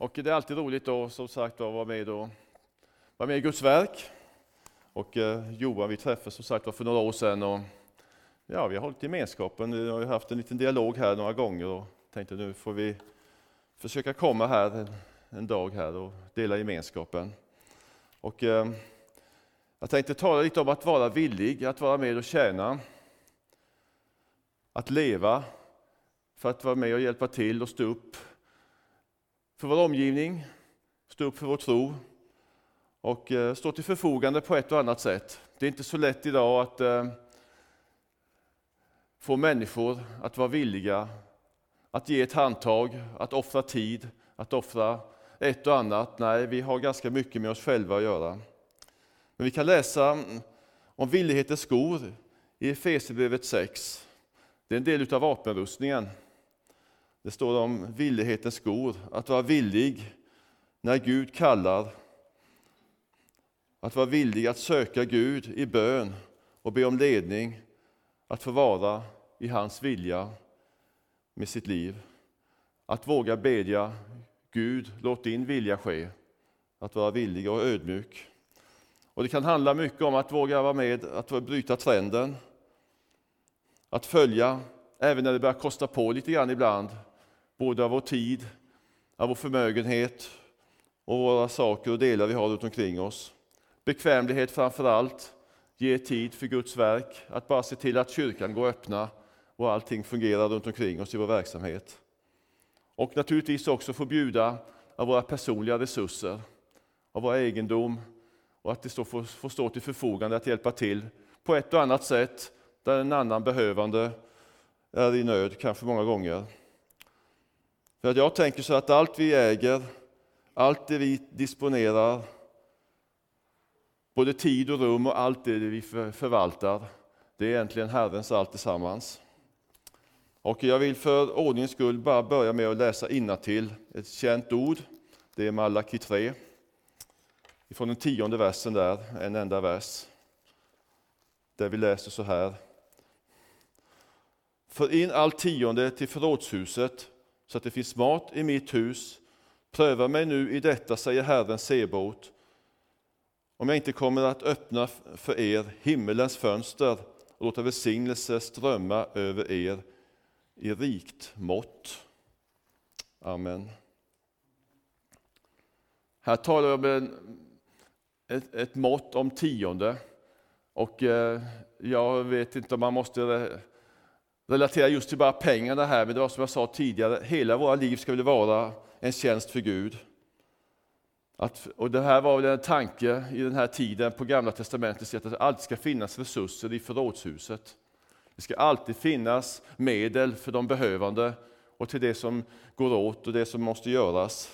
Och det är alltid roligt då, som sagt, att vara med i Guds verk. Och Johan, vi träffades som sagt för några år sedan och vi har hållit gemenskapen. Vi har haft en liten dialog här några gånger och tänkte nu får vi försöka komma här en dag här och dela gemenskapen. Och jag tänkte tala lite om att vara villig, att vara med och tjäna. Att leva för att vara med och hjälpa till och stå upp för vår omgivning, stå upp för vår tro och stå till förfogande på ett och annat sätt. Det är inte så lätt idag att få människor att vara villiga att ge ett handtag, att offra tid, att offra ett och annat. Nej, vi har ganska mycket med oss själva att göra. Men vi kan läsa om villighetens skor i Efesierbrevet 6. Det är en del av vapenrustningen. Det står om villighetens skor, att vara villig när Gud kallar. Att vara villig att söka Gud i bön och be om ledning. Att få vara i hans vilja med sitt liv. Att våga bedja Gud, låt din vilja ske. Att vara villig och ödmjuk. Och det kan handla mycket om att våga vara med, att bryta trenden. Att följa, även när det börjar kosta på lite grann ibland. Både av vår tid, av vår förmögenhet och våra saker och delar vi har runt omkring oss. Bekvämlighet framför allt. Ge tid för Guds verk. Att bara se till att kyrkan går öppna och allting fungerar runt omkring oss i vår verksamhet. Och naturligtvis också få bjuda av våra personliga resurser, av vår egendom och att det får stå till förfogande att hjälpa till på ett och annat sätt där en annan behövande är i nöd, kanske många gånger. För att jag tänker så att allt vi äger, allt det vi disponerar, både tid och rum och allt det vi förvaltar, det är egentligen Herrens allt tillsammans. Och jag vill för ordningens skull bara börja med att läsa innantill ett känt ord. Det är Malaki 3. Ifrån den 10:e versen där, en enda vers. Där vi läser så här. För in all tionde till förrådshuset så att det finns mat i mitt hus. Pröva mig nu i detta, säger Herren Sebaot. Om jag inte kommer att öppna för er himmelens fönster och låta välsignelse strömma över er i rikt mått. Amen. Här talar jag om ett mått om tionde. Och jag vet inte om man måste relatera just till bara pengarna här. Men det var som jag sa tidigare, hela våra liv ska väl vara en tjänst för Gud. Och det här var en tanke i den här tiden på Gamla testamentet, att det alltid ska finnas resurser i förrådshuset. Det ska alltid finnas medel för de behövande och till det som går åt och det som måste göras.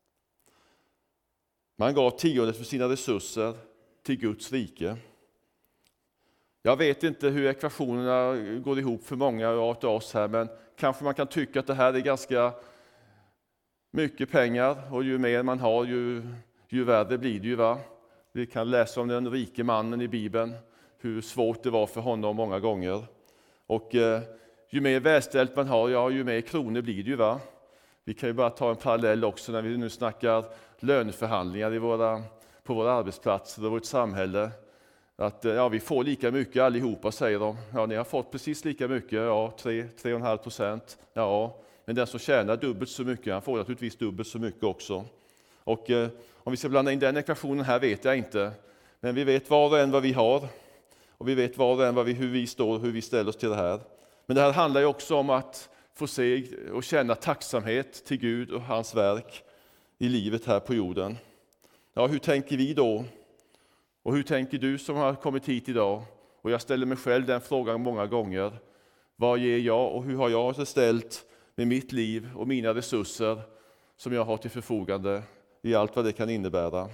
Man gav tiondet för sina resurser till Guds rike. Jag vet inte hur ekvationerna går ihop för många av oss här, men kanske man kan tycka att det här är ganska mycket pengar och ju mer man har ju värre blir det ju, va? Vi kan läsa om den rike mannen i Bibeln, hur svårt det var för honom många gånger. Och ju mer välställt man har, ja, ju mer kronor blir det ju, va? Vi kan ju bara ta en parallell också när vi nu snackar löneförhandlingar på våra arbetsplatser och vårt samhälle. Att vi får lika mycket allihopa, säger de. Ja, ni har fått precis lika mycket, 3,5%. Ja, men den som tjänar dubbelt så mycket, han får naturligtvis dubbelt så mycket också. Och om vi ska blanda in den ekvationen här vet jag inte. Men vi vet var och en vad vi har. Och vi vet var och en hur vi står och hur vi ställer oss till det här. Men det här handlar ju också om att få se och känna tacksamhet till Gud och hans verk i livet här på jorden. Ja, hur tänker vi då? Och hur tänker du som har kommit hit idag? Och jag ställer mig själv den frågan många gånger. Vad ger jag och hur har jag ställt med mitt liv och mina resurser som jag har till förfogande i allt vad det kan innebära?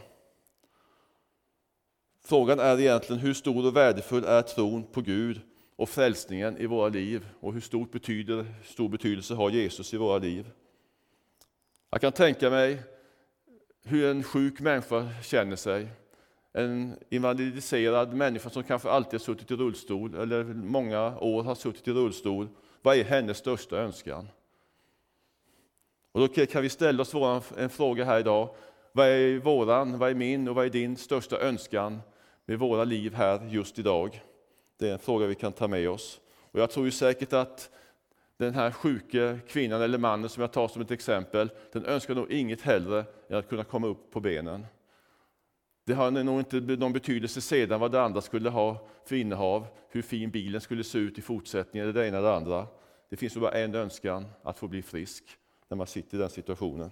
Frågan är egentligen hur stor och värdefull är tron på Gud och frälsningen i våra liv och hur stor betydelse har Jesus i våra liv. Jag kan tänka mig hur en sjuk människa känner sig. En invalidiserad människa som kanske alltid har suttit i rullstol eller många år har suttit i rullstol. Vad är hennes största önskan? Och då kan vi ställa oss en fråga här idag. Vad är min och vad är din största önskan med våra liv här just idag? Det är en fråga vi kan ta med oss. Och jag tror ju säkert att den här sjuka kvinnan eller mannen som jag tar som ett exempel, den önskar nog inget hellre än att kunna komma upp på benen. Det har nog inte någon betydelse sedan vad det andra skulle ha för innehav, hur fin bilen skulle se ut i fortsättningen, eller det ena eller det andra. Det finns ju bara en önskan, att få bli frisk när man sitter i den situationen.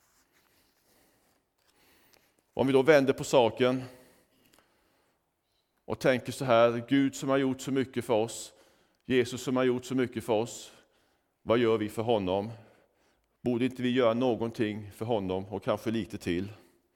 Om vi då vänder på saken och tänker så här: Gud som har gjort så mycket för oss, Jesus som har gjort så mycket för oss, vad gör vi för honom? Borde inte vi göra någonting för honom och kanske lite till?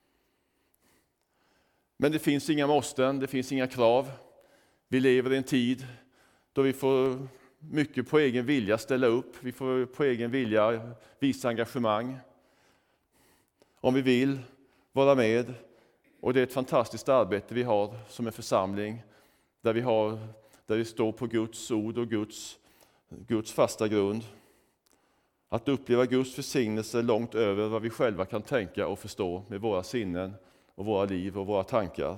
Men det finns inga måsten, det finns inga krav. Vi lever i en tid då vi får mycket på egen vilja ställa upp. Vi får på egen vilja visa engagemang. Om vi vill vara med. Och det är ett fantastiskt arbete vi har som en församling. Där vi står på Guds ord och Guds fasta grund. Att uppleva Guds välsignelse långt över vad vi själva kan tänka och förstå med våra sinnen och våra liv och våra tankar.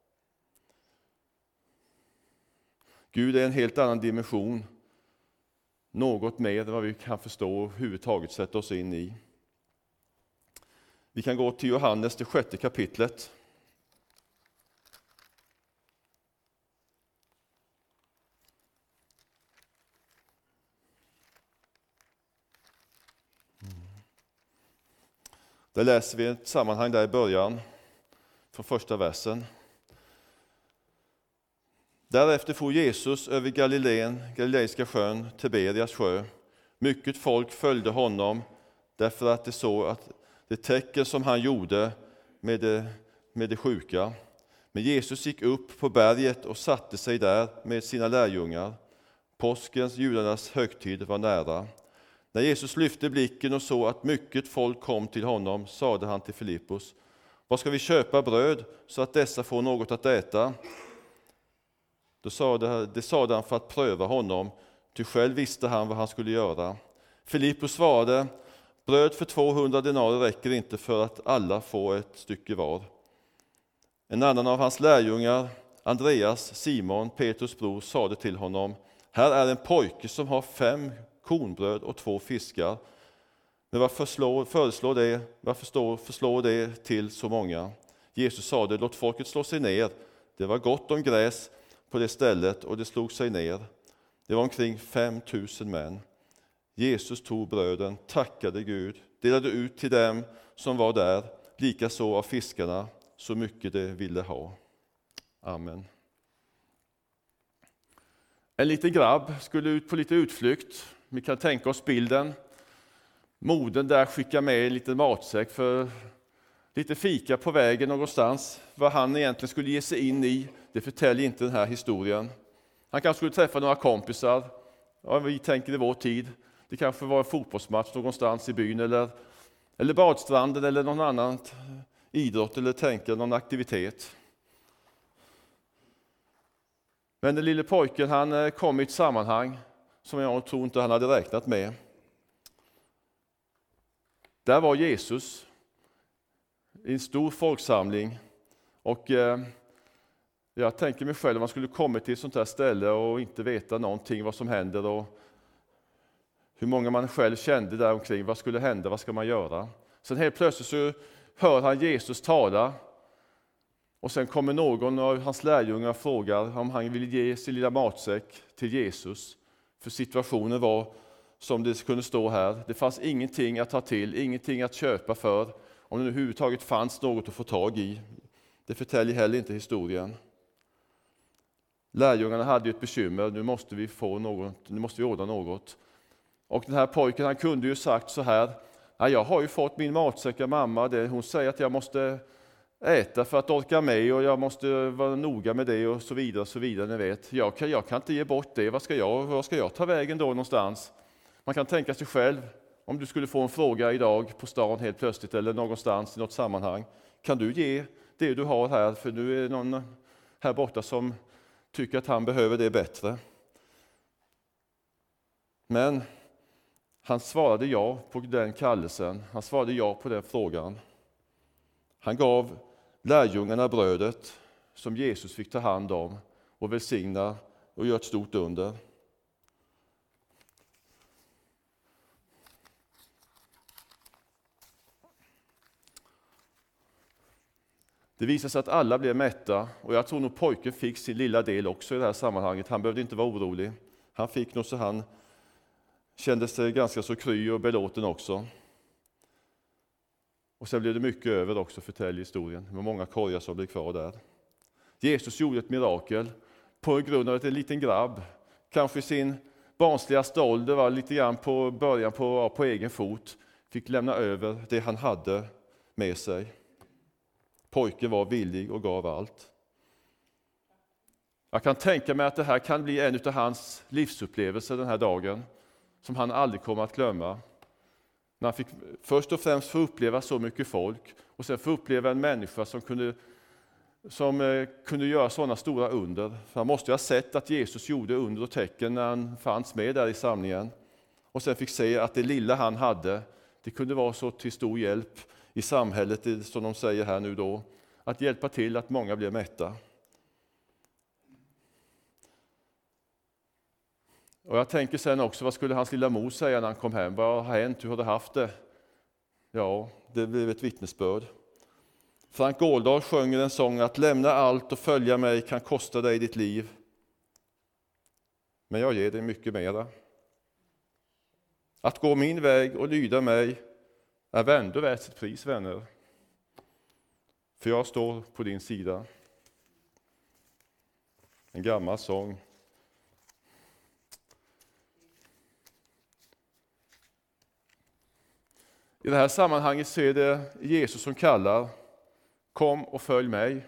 Gud är en helt annan dimension. Något mer än vad vi kan förstå och överhuvudtaget sätta oss in i. Vi kan gå till Johannes, det 6:e kapitlet. Där läser vi ett sammanhang där i början, från första versen. Därefter for Jesus över Galileiska sjön, Tiberias sjö. Mycket folk följde honom, därför att det såg att det tecken som han gjorde med de sjuka. Men Jesus gick upp på berget och satte sig där med sina lärjungar. Påskens, judarnas högtid, var nära. När Jesus lyfte blicken och såg att mycket folk kom till honom, sade han till Filippos: Vad ska vi köpa bröd så att dessa får något att äta? Det sade han för att pröva honom, ty själv visste han vad han skulle göra. Filippos svarade: Bröd för 200 denarer räcker inte för att alla får ett stycke var. En annan av hans lärjungar, Andreas, Simon, Petrus bror, sade till honom: Här är en pojke som har 5 kornbröd och 2 fiskar. Men varför förslår det till så många? Jesus sade: Låt folket slå sig ner. Det var gott om gräs på det stället, och det slog sig ner. Det var omkring 5 000 män. Jesus tog bröden, tackade Gud, delade ut till dem som var där, likaså av fiskarna, så mycket de ville ha. Amen. En liten grabb skulle ut på lite utflykt. Vi kan tänka oss bilden. Modern där skickar med en liten matsäck för lite fika på vägen någonstans. Vad han egentligen skulle ge sig in i, det förtäljer inte den här historien. Han kanske skulle träffa några kompisar. Ja, vi tänker i vår tid. Det kanske var en fotbollsmatch någonstans i byn, eller badstranden, eller någon annan idrott, eller tänka någon aktivitet. Men den lille pojken, han kom i ett sammanhang som jag tror inte han hade räknat med. Där var Jesus i en stor folksamling, och jag tänker mig själv om man skulle komma till ett sånt här ställe och inte veta någonting vad som händer och hur många man själv kände där omkring. Vad skulle hända? Vad ska man göra? Sen helt plötsligt så hör han Jesus tala, och sen kommer någon av hans lärjungar och frågar om han vill ge sin lilla matsäck till Jesus. För situationen var som det kunde stå här. Det fanns ingenting att ta till, ingenting att köpa för, om det överhuvudtaget fanns något att få tag i. Det förtäljer heller inte historien. Lärjungarna hade ju ett bekymmer, nu måste vi ordna något. Och den här pojken, han kunde ju sagt så här: jag har ju fått min matsäck av mamma, hon säger att jag måste äta för att orka med, och jag måste vara noga med det, och så vidare, ni vet. Jag kan inte ge bort det, vad ska jag ta vägen då någonstans? Man kan tänka sig själv, om du skulle få en fråga idag på stan helt plötsligt, eller någonstans i något sammanhang: kan du ge det du har här, för nu är någon här borta som tycker att han behöver det bättre. Men Han svarade ja på den kallelsen. Han svarade ja på den frågan. Han gav lärjungarna brödet som Jesus fick ta hand om och välsigna och göra ett stort under. Det visade sig att alla blev mätta, och jag tror nog pojken fick sin lilla del också i det här sammanhanget. Han behövde inte vara orolig. Han fick nog så han kände sig ganska så kry och belåten också. Och sen blev det mycket över också, förtäljer historien. Det var många korgar som blev kvar där. Jesus gjorde ett mirakel på grund av att en liten grabb, kanske i sin barnsligaste ålder, var lite grann på början på egen fot, fick lämna över det han hade med sig. Pojken var villig och gav allt. Jag kan tänka mig att det här kan bli en av hans livsupplevelser den här dagen, som han aldrig kommer att glömma. När han fick först och främst få uppleva så mycket folk, och sen få uppleva en människa som kunde göra sådana stora under. För han måste ju ha sett att Jesus gjorde under och tecken när han fanns med där i samlingen. Och sen fick se att det lilla han hade, det kunde vara så till stor hjälp i samhället, som de säger här nu då, att hjälpa till att många blir mätta. Och jag tänker sen också, vad skulle hans lilla mor säga när han kom hem? Vad har hänt? Hur har du haft det? Ja, det blev ett vittnesbörd. Frank Åldal sjöng en sång att lämna allt och följa mig kan kosta dig ditt liv. Men jag ger dig mycket mera. Att gå min väg och lyda mig är ändå värt sitt pris, vänner. För jag står på din sida. En gammal sång. I det här sammanhanget så är det Jesus som kallar: kom och följ mig.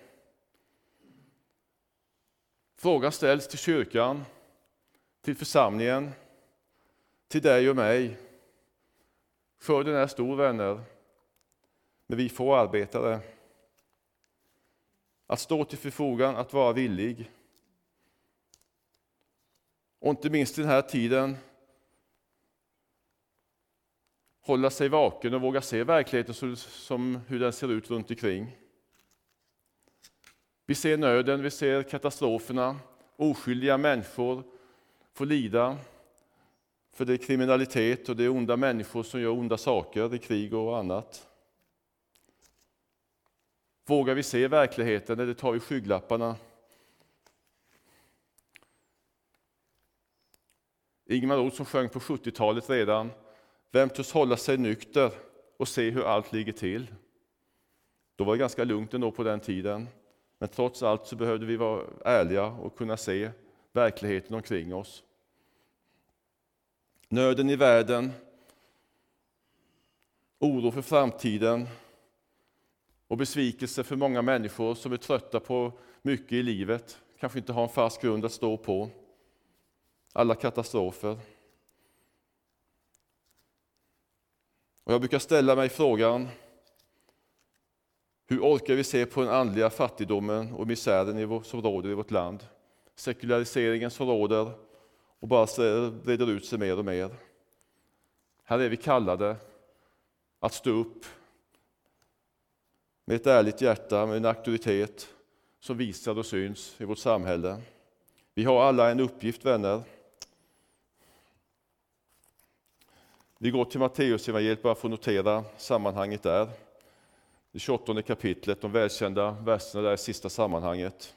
Frågan ställs till kyrkan, till församlingen, till dig och mig. Skörden är stor, vänner, men vi får arbetare. Att stå till förfogan, att vara villig. Och inte minst i den här tiden hålla sig vaken och våga se verkligheten som hur den ser ut runt omkring. Vi ser nöden, vi ser katastroferna, oskyldiga människor får lida för det är kriminalitet och det är onda människor som gör onda saker, det är krig och annat. Vågar vi se verkligheten eller tar vi skygglapparna? Ingmar Olsson sjöng på 70-talet redan: vem törs hålla sig nykter och se hur allt ligger till? Då var det ganska lugnt ändå på den tiden. Men trots allt så behövde vi vara ärliga och kunna se verkligheten omkring oss. Nöden i världen, oro för framtiden och besvikelse för många människor som är trötta på mycket i livet. Kanske inte har en fast grund att stå på. Alla katastrofer. Och jag brukar ställa mig frågan: hur orkar vi se på den andliga fattigdomen och misären som råder i vårt land? Sekulariseringen som råder och bara breder ut sig mer och mer. Här är vi kallade att stå upp med ett ärligt hjärta, med en auktoritet som visar och syns i vårt samhälle. Vi har alla en uppgift, vänner. Vi går till Matteus evangeliet bara för att notera sammanhanget där. Det 28 kapitlet, de välkända verserna där i sista sammanhanget.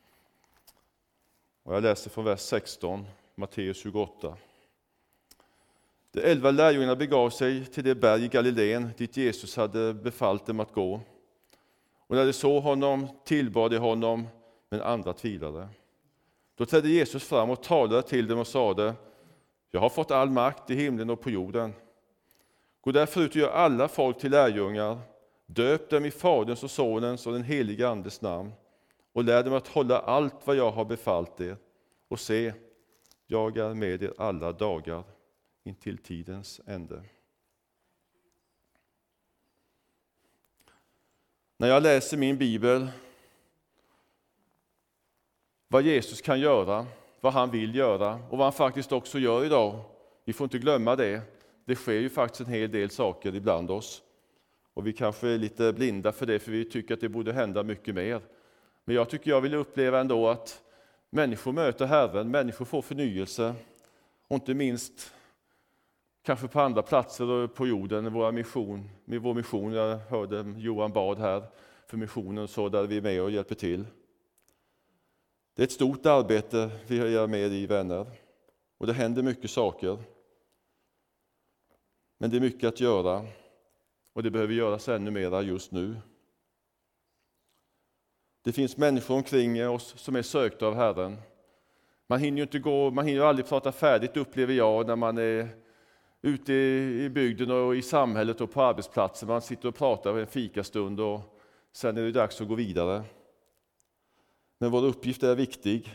Och jag läser från vers 16, Matteus 28. De 11 lärjungarna begav sig till det berg i Galileen dit Jesus hade befallt dem att gå. Och när de såg honom tillbad de honom, men andra tvivlade. Då trädde Jesus fram och talade till dem och sade: jag har fått all makt i himlen och på jorden. Gå därför ut och gör alla folk till lärjungar. Döp dem i Faderns och Sonens och den helige Andes namn och lär dem att hålla allt vad jag har befallt er. Och se, jag är med er alla dagar intill tidens ände. När jag läser min bibel, vad Jesus kan göra, vad han vill göra och vad han faktiskt också gör idag. Vi får inte glömma det. Det sker ju faktiskt en hel del saker ibland oss. Och vi kanske är lite blinda för det, för vi tycker att det borde hända mycket mer. Men jag vill uppleva ändå att människor möter Herren, människor får förnyelse. Och inte minst kanske på andra platser på jorden, med vår mission. Jag hörde Johan bad här för missionen, så där vi är med och hjälper till. Det är ett stort arbete vi är med i, vänner. Och det händer mycket saker. Men det är mycket att göra. Och det behöver göras ännu mera just nu. Det finns människor omkring oss som är sökta av Herren. Man hinner aldrig prata färdigt, upplever jag, när man är ute i bygden och i samhället och på arbetsplatsen. Man sitter och pratar en fikastund och sen är det dags att gå vidare. Men vår uppgift är viktig.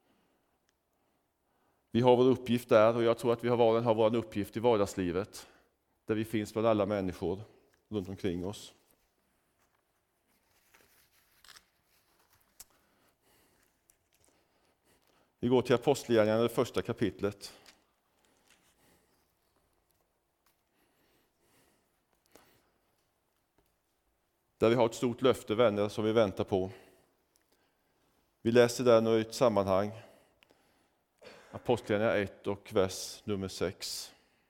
Vi har vår uppgift där, och jag tror att vi har vår uppgift i vardagslivet. Där vi finns bland alla människor runt omkring oss. Vi går till Apostlagärningarna, det första kapitlet. Där vi har ett stort löfte, vänner, som vi väntar på. Vi läser där nu i ett sammanhang. Apostlagärningarna 1 och vers nummer 6.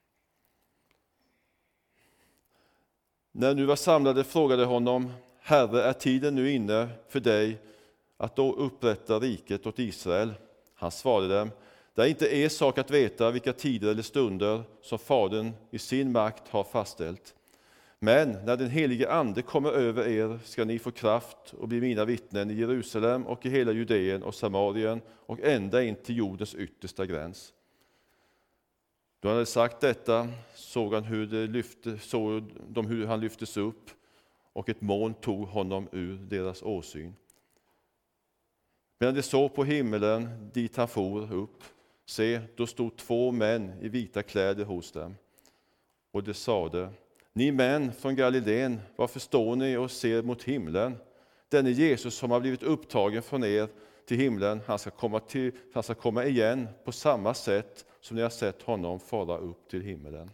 När nu var samlade frågade honom: Herre, är tiden nu inne för dig att då upprätta riket åt Israel? Han svarade dem: det är inte er sak att veta vilka tider eller stunder som Fadern i sin makt har fastställt. Men när den helige Ande kommer över er ska ni få kraft och bli mina vittnen i Jerusalem och i hela Judeen och Samarien och ända in till jordens yttersta gräns. Då han hade sagt detta såg han hur han lyftes upp, och ett moln tog honom ur deras åsyn. Medan de såg på himmelen dit han for upp, se, då stod 2 män i vita kläder hos dem. Och de sade: ni män från Galileen, varför står ni och ser mot himlen? Denne Jesus som har blivit upptagen från er till himlen, han ska komma igen på samma sätt som ni har sett honom fara upp till himlen.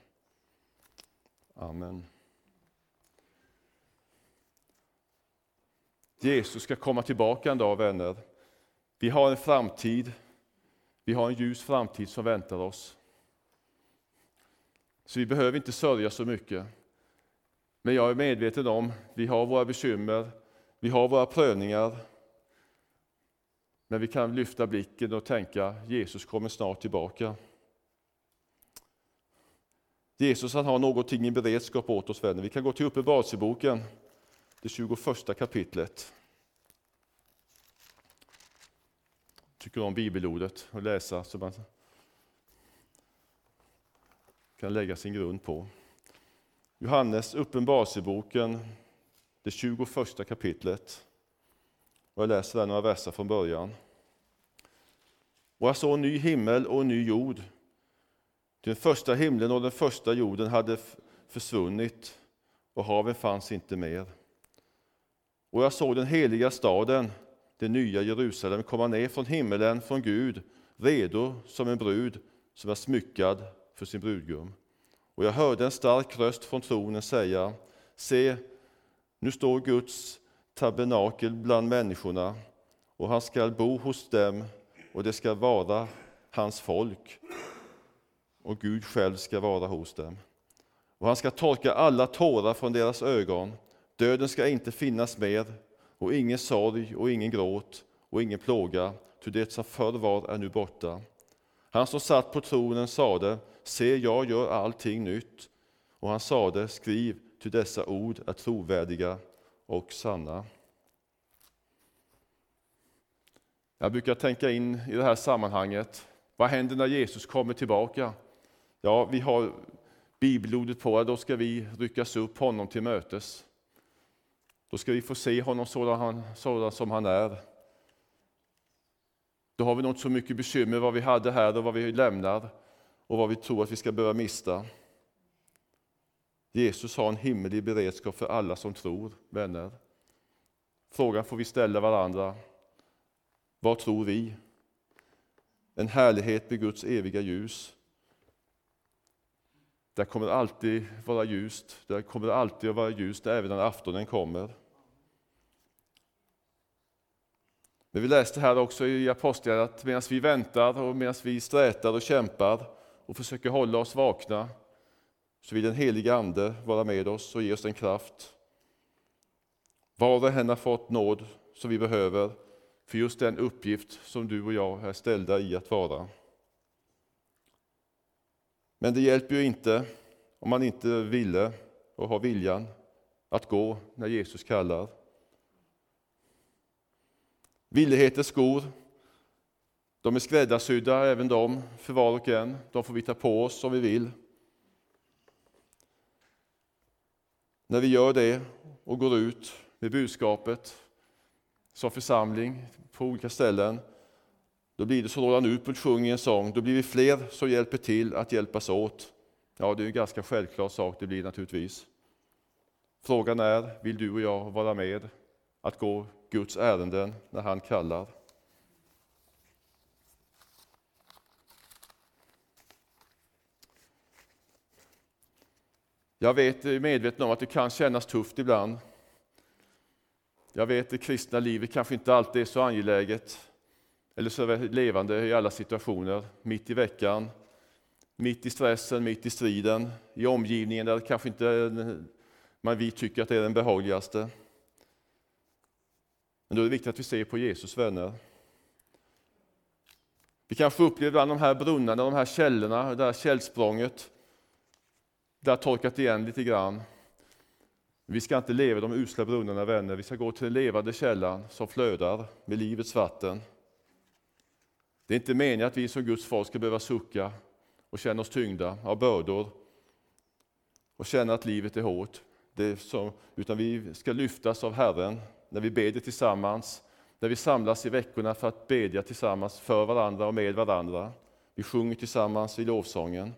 Amen. Jesus ska komma tillbaka en dag, vänner. Vi har en framtid. Vi har en ljus framtid som väntar oss. Så vi behöver inte sörja så mycket. Men jag är medveten om, vi har våra bekymmer, vi har våra prövningar. Men vi kan lyfta blicken och tänka: Jesus kommer snart tillbaka. Jesus, han har någonting i beredskap åt oss, vänner. Vi kan gå till Uppenbarelseboken, det 21 kapitlet. Jag tycker om bibelordet och läsa så man kan lägga sin grund på. Johannes, Uppenbarelseboken, det 21 kapitlet. Och jag läser några verser från början. Och jag såg en ny himmel och en ny jord. Den första himlen och den första jorden hade försvunnit, och haven fanns inte mer. Och jag såg den heliga staden, det nya Jerusalem, komma ner från himmelen, från Gud, redo som en brud som är smyckad för sin brudgum. Och jag hörde en stark röst från tronen säga: se, nu står Guds tabernakel bland människorna, och han ska bo hos dem, och det ska vara hans folk, och Gud själv ska vara hos dem. Och han ska torka alla tårar från deras ögon. Döden ska inte finnas mer, och ingen sorg och ingen gråt och ingen plåga, ty det som förr var är nu borta. Han som satt på tronen sade: se, jag gör allting nytt. Och han sade: skriv, ty dessa ord är trovärdiga och sanna. Jag brukar tänka in i det här sammanhanget: vad händer när Jesus kommer tillbaka? Ja, vi har bibelordet på att då ska vi ryckas upp honom till mötes. Då ska vi få se honom sådan som han är. Då har vi nog inte så mycket bekymmer vad vi hade här och vad vi lämnar och vad vi tror att vi ska börja mista. Jesus har en himmelig beredskap för alla som tror, vänner. Frågan får vi ställa varandra: vad tror vi? En härlighet med Guds eviga ljus. där kommer det alltid vara ljust. Där kommer det alltid att vara ljust även när aftonen kommer. Men vi läste här också i Apostlagärningarna att medan vi väntar och medan vi strätar och kämpar och försöker hålla oss vakna, så vill den heliga Ande vara med oss och ge oss en kraft. Var och en har fått nåd som vi behöver för just den uppgift som du och jag är ställda i att vara. Men det hjälper ju inte om man inte ville och har viljan att gå när Jesus kallar. Villighetens skor, de är skräddarsydda även de för var och en. De får vi ta på oss som vi vill. När vi gör det och går ut med budskapet som församling på olika ställen, då blir det så Roland Utbult sjunger en sång, då blir vi fler som hjälper till att hjälpas åt. Ja, det är en ganska självklar sak, det blir naturligtvis. Frågan är, vill du och jag vara med att gå Guds ärenden när han kallar? Jag är medveten om att det kan kännas tufft ibland. Jag vet att det kristna livet kanske inte alltid är så angeläget eller så levande i alla situationer. Mitt i veckan, mitt i stressen, mitt i striden, i omgivningen där kanske inte vi tycker att det är den behagligaste. Men då är det viktigt att vi ser på Jesus, vänner. Vi kanske upplever bland de här brunnarna, de här källorna, det här källsprånget, det har torkat igen lite grann. Vi ska inte leva de usla brunnarna, vänner. Vi ska gå till den levande källan som flödar med livets vatten. Det är inte meningen att vi som Guds folk ska behöva sucka och känna oss tyngda av bördor och känna att livet är hårt. Utan vi ska lyftas av Herren när vi bedjar tillsammans, när vi samlas i veckorna för att bedja tillsammans för varandra och med varandra. Vi sjunger tillsammans i lovsången.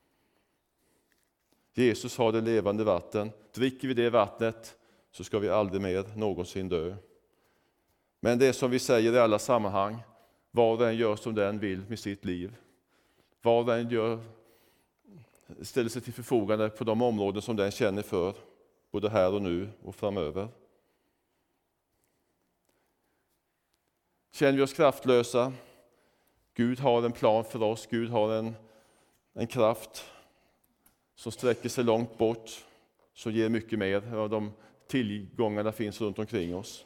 Jesus har det levande vatten. Dricker vi det vattnet så ska vi aldrig mer någonsin dö. Men det är som vi säger i alla sammanhang, var och en gör som den vill med sitt liv. Var och en ställer sig till förfogande på de områden som den känner för, både här och nu och framöver. Känner vi oss kraftlösa? Gud har en plan för oss. Gud har en kraft som sträcker sig långt bort, som ger mycket mer av de tillgångarna finns runt omkring oss.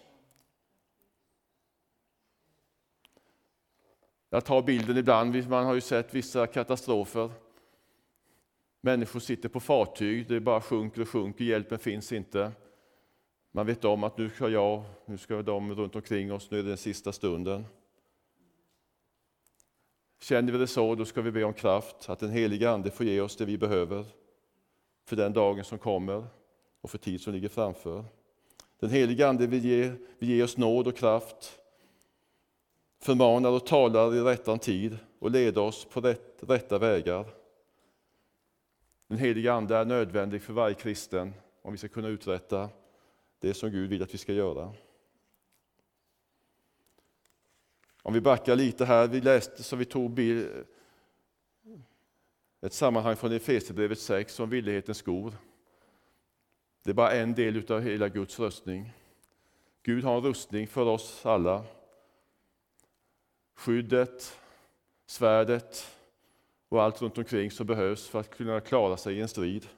Jag tar bilden ibland, man har ju sett vissa katastrofer. Människor sitter på fartyg, det bara sjunker och sjunker, hjälpen finns inte. Man vet om att nu ska de runt omkring oss, nu är det den sista stunden. Känner vi det så, då ska vi be om kraft, att den heliga Ande får ge oss det vi behöver för den dagen som kommer och för tid som ligger framför. Den heliga Ande vill ge oss nåd och kraft, förmanar och talar i rättan tid och leder oss på rätta vägar. Den heliga Ande är nödvändig för varje kristen om vi ska kunna uträtta det som Gud vill att vi ska göra. Om vi backar lite här, vi tog ett sammanhang från Efesierbrevet 6 om villighetens skor. Det är bara en del av hela Guds rustning. Gud har en rustning för oss alla. Skyddet, svärdet och allt runt omkring som behövs för att kunna klara sig i en strid.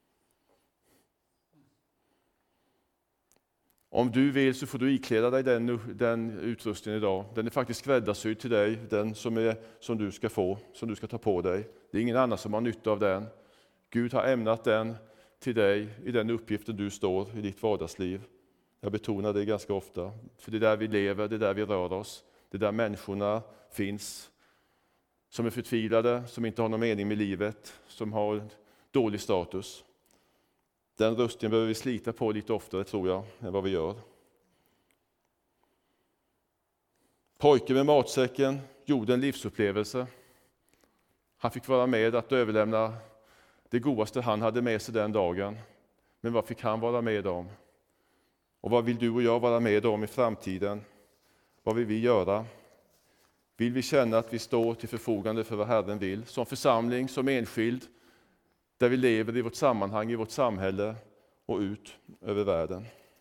Om du vill så får du ikläda dig den utrustningen idag. Den är faktiskt skräddarsydd till dig, den som du ska få, som du ska ta på dig. Det är ingen annan som har nytta av den. Gud har ämnat den till dig i den uppgiften du står i ditt vardagsliv. Jag betonar det ganska ofta, för det är där vi lever, det är där vi rör oss. Det är där människorna finns som är förtvivlade, som inte har någon mening med livet, som har dålig status. Den rustningen behöver vi slita på lite oftare, tror jag, än vad vi gör. Pojken med matsäcken gjorde en livsupplevelse. Han fick vara med att överlämna det godaste han hade med sig den dagen. Men vad fick han vara med om? Och vad vill du och jag vara med om i framtiden? Vad vill vi göra? Vill vi känna att vi står till förfogande för vad Herren vill? Som församling, som enskild, där vi lever i vårt sammanhang, i vårt samhälle och ut över världen.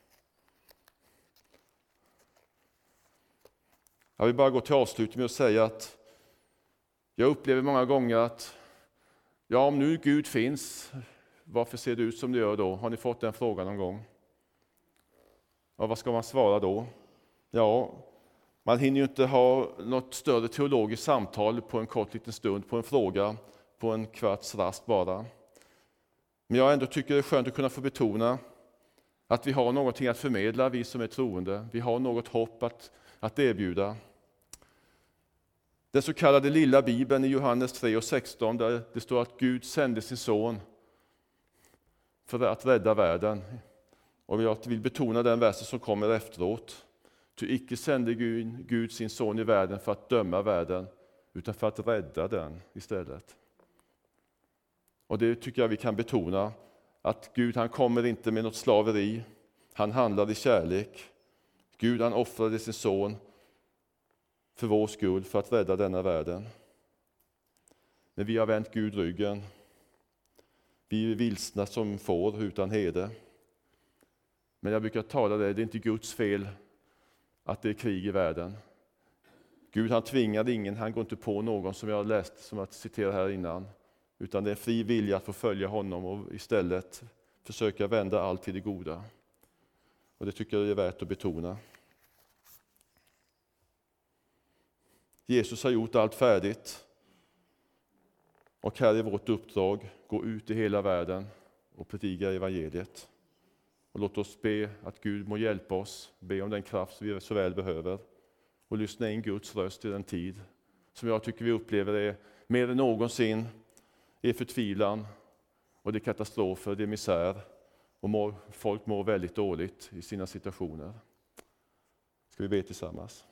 Jag vill bara gå till avslut med att säga att jag upplever många gånger att om nu Gud finns, varför ser det ut som det gör då? Har ni fått den frågan någon gång? Ja, vad ska man svara då? Ja, man hinner ju inte ha något större teologiskt samtal på en kort liten stund, på en fråga, på en kvarts rast bara. Men jag ändå tycker det är skönt att kunna få betona att vi har någonting att förmedla, vi som är troende. Vi har något hopp att erbjuda. Den så kallade lilla Bibeln i Johannes 3:16, där det står att Gud sände sin son för att rädda världen. Och jag vill betona den versen som kommer efteråt. Ty icke sände Gud sin son i världen för att döma världen, utan för att rädda den istället. Och det tycker jag vi kan betona, att Gud han kommer inte med något slaveri. Han handlar i kärlek. Gud han offrade sin son för vår skull, för att rädda denna världen. Men vi har vänt Gud ryggen. Vi är vilsna som får utan herde. Men jag brukar tala det är inte Guds fel att det är krig i världen. Gud han tvingar ingen, han går inte på någon som jag har läst, som jag citerar här innan. Utan det är fri vilja att få följa honom och istället försöka vända allt till det goda. Och det tycker jag är värt att betona. Jesus har gjort allt färdigt. Och här är vårt uppdrag, gå ut i hela världen och predika evangeliet. Och låt oss be att Gud må hjälpa oss, be om den kraft vi så väl behöver. Och lyssna in Guds röst i den tid som jag tycker vi upplever är mer än någonsin är förtvivlan och det är katastrofer, det är misär. Och folk mår väldigt dåligt i sina situationer. Ska vi be tillsammans?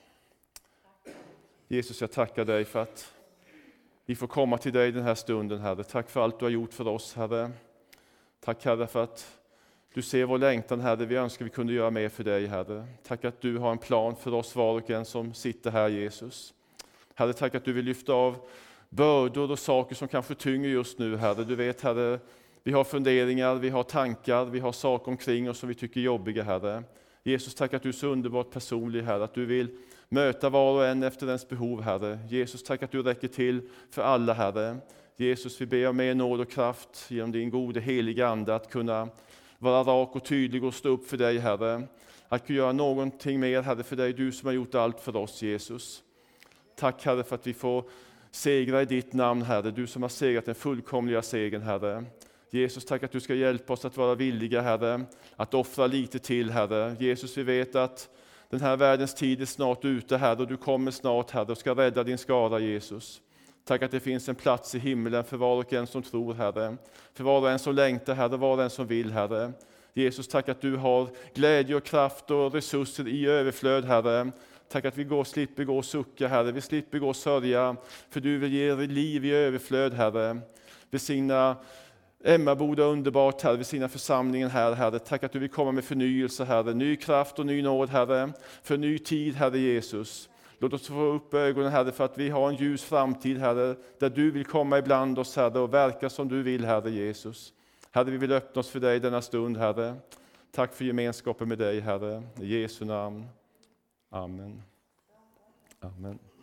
Jesus, jag tackar dig för att vi får komma till dig den här stunden, Herre. Tack för allt du har gjort för oss, Herre. Tack, Herre, för att du ser vår längtan, Herre. Vi önskar vi kunde göra mer för dig, Herre. Tack att du har en plan för oss var och en som sitter här, Jesus. Herre, tack att du vill lyfta av bördor och saker som kanske tynger just nu, Herre. Du vet, Herre, vi har funderingar, vi har tankar, vi har saker omkring oss som vi tycker är jobbiga, Herre. Jesus, tack att du är så underbart personlig, Herre. Att du vill möta var och en efter dens behov, Herre. Jesus, tack att du räcker till för alla, Herre. Jesus, vi ber om mer nåd och kraft genom din gode heliga ande att kunna vara rak och tydlig och stå upp för dig, Herre. Att kunna göra någonting mer, Herre, för dig, du som har gjort allt för oss, Jesus. Tack, Herre, för att vi får segra i ditt namn, Herre. Du som har segrat den fullkomliga segern, Herre. Jesus, tack att du ska hjälpa oss att vara villiga, Herre, att offra lite till, Herre. Jesus, vi vet att den här världens tid är snart ute, Herre, och du kommer snart, Herre, och ska rädda din skara, Jesus. Tack att det finns en plats i himlen för var och en som tror, Herre. För var och en som längtar, Herre, var och en som vill, Herre. Jesus, tack att du har glädje och kraft och resurser i överflöd, Herre. Tack att vi slipper gå och sucka, Herre. Vi slipper gå och sörja, för du vill ge liv i överflöd, Herre. Välsigna Emmaboda underbart, Herre, vid sina församlingen här, Herre. Tack att du vill komma med förnyelse, Herre. Ny kraft och ny nåd, Herre. För ny tid, Herre Jesus. Låt oss få upp ögonen, Herre, för att vi har en ljus framtid, Herre. Där du vill komma ibland oss, Herre, och verka som du vill, Herre Jesus. Herre, vi vill öppna oss för dig denna stund, Herre. Tack för gemenskapen med dig, Herre. I Jesu namn. Amen. Amen.